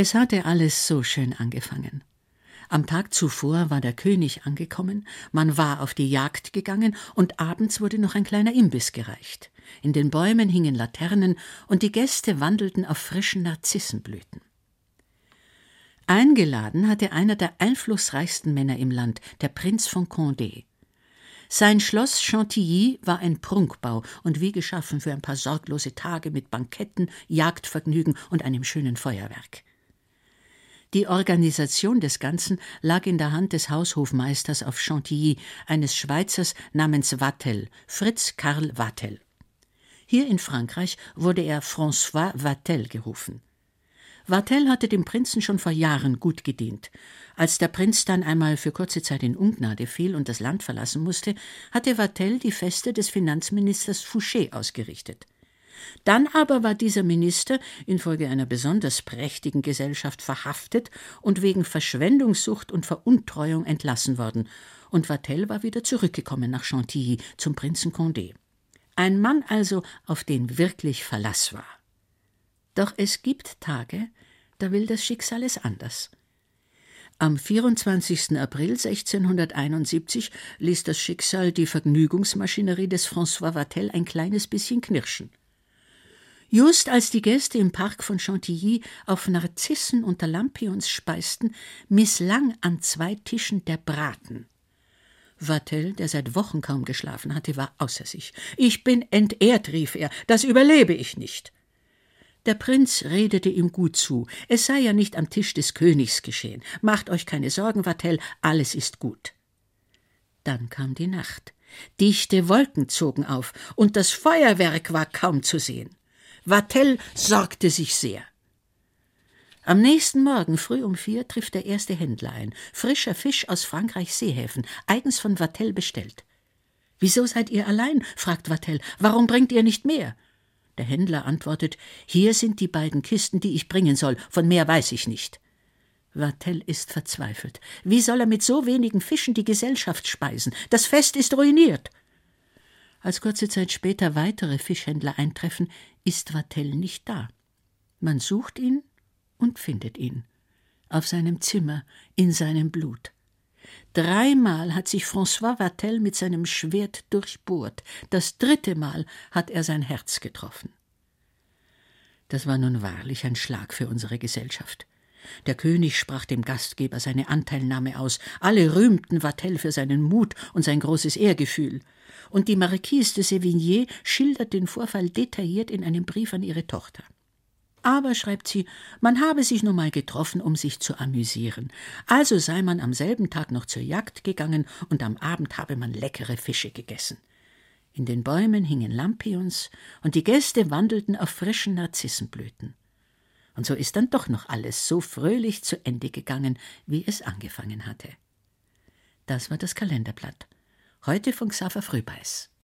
Es hatte alles so schön angefangen. Am Tag zuvor war der König angekommen, man war auf die Jagd gegangen und abends wurde noch ein kleiner Imbiss gereicht. In den Bäumen hingen Laternen und die Gäste wandelten auf frischen Narzissenblüten. Eingeladen hatte einer der einflussreichsten Männer im Land, der Prinz von Condé. Sein Schloss Chantilly war ein Prunkbau und wie geschaffen für ein paar sorglose Tage mit Banketten, Jagdvergnügen und einem schönen Feuerwerk. Die Organisation des Ganzen lag in der Hand des Haushofmeisters auf Chantilly, eines Schweizers namens Vatel, Fritz Karl Vatel. Hier in Frankreich wurde er François Vatel gerufen. Vatel hatte dem Prinzen schon vor Jahren gut gedient. Als der Prinz dann einmal für kurze Zeit in Ungnade fiel und das Land verlassen musste, hatte Vatel die Feste des Finanzministers Fouché ausgerichtet. Dann aber war dieser Minister infolge einer besonders prächtigen Gesellschaft verhaftet und wegen Verschwendungssucht und Veruntreuung entlassen worden, und Vatel war wieder zurückgekommen nach Chantilly zum Prinzen Condé. Ein Mann also, auf den wirklich Verlass war. Doch es gibt Tage, da will das Schicksal es anders. Am 24. April 1671 ließ das Schicksal die Vergnügungsmaschinerie des François Vatel ein kleines bisschen knirschen. Just als die Gäste im Park von Chantilly auf Narzissen unter Lampions speisten, misslang an 2 Tischen der Braten. Vatel, der seit Wochen kaum geschlafen hatte, war außer sich. »Ich bin entehrt«, rief er, »das überlebe ich nicht.« Der Prinz redete ihm gut zu. Es sei ja nicht am Tisch des Königs geschehen. Macht euch keine Sorgen, Vatel, alles ist gut. Dann kam die Nacht. Dichte Wolken zogen auf, und das Feuerwerk war kaum zu sehen. Vatel sorgte sich sehr. Am nächsten Morgen früh um 4 trifft der erste Händler ein. Frischer Fisch aus Frankreichs Seehäfen, eigens von Vatel bestellt. »Wieso seid ihr allein?« fragt Vatel. »Warum bringt ihr nicht mehr?« Der Händler antwortet, »Hier sind die 2 Kisten, die ich bringen soll, von mehr weiß ich nicht.« Vatel ist verzweifelt. Wie soll er mit so wenigen Fischen die Gesellschaft speisen? Das Fest ist ruiniert. Als kurze Zeit später weitere Fischhändler eintreffen, ist Vatel nicht da. Man sucht ihn und findet ihn. Auf seinem Zimmer, in seinem Blut. 3-mal hat sich François Vatel mit seinem Schwert durchbohrt. Das 3. Mal hat er sein Herz getroffen. Das war nun wahrlich ein Schlag für unsere Gesellschaft. Der König sprach dem Gastgeber seine Anteilnahme aus. Alle rühmten Vatel für seinen Mut und sein großes Ehrgefühl. Und die Marquise de Sévigné schildert den Vorfall detailliert in einem Brief an ihre Tochter. Aber, schreibt sie, man habe sich nun mal getroffen, um sich zu amüsieren. Also sei man am selben Tag noch zur Jagd gegangen und am Abend habe man leckere Fische gegessen. In den Bäumen hingen Lampions und die Gäste wandelten auf frischen Narzissenblüten. Und so ist dann doch noch alles so fröhlich zu Ende gegangen, wie es angefangen hatte. Das war das Kalenderblatt. Heute von Xaver Fröbeis.